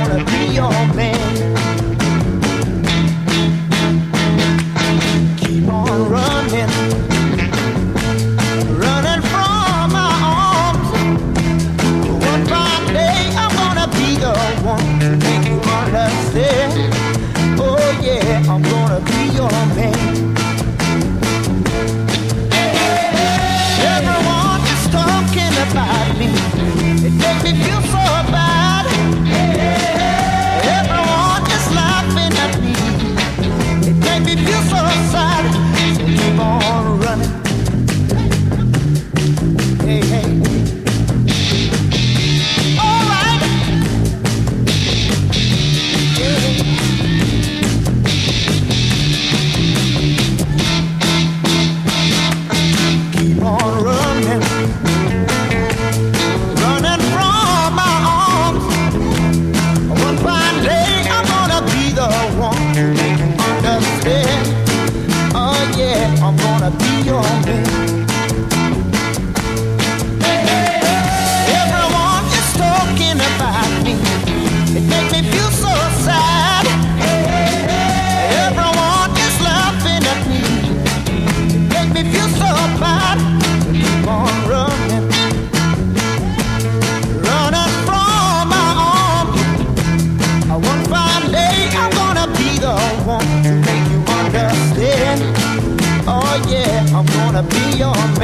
gonna be your man. Keep on running, running from my arms. One fine day I'm gonna be the one to make you understand. Oh yeah, I'm gonna be your man. Everyone is talking about me. It makes me feel so bad. Everyone is laughing at me. It makes me feel so sad. So keep on running. Hey, hey. All right. Yeah. Keep on running. Running from my arms. One fine day I'm gonna be the one to make you understand. Oh yeah, I'm gonna be your man. Everyone is talking about me. It makes me feel so sad. Everyone is laughing at me. It makes me feel so bad. So keep on running, running from my arms. One fine day I'm gonna be the one to make you understand. Oh yeah, I'm gonna be your man.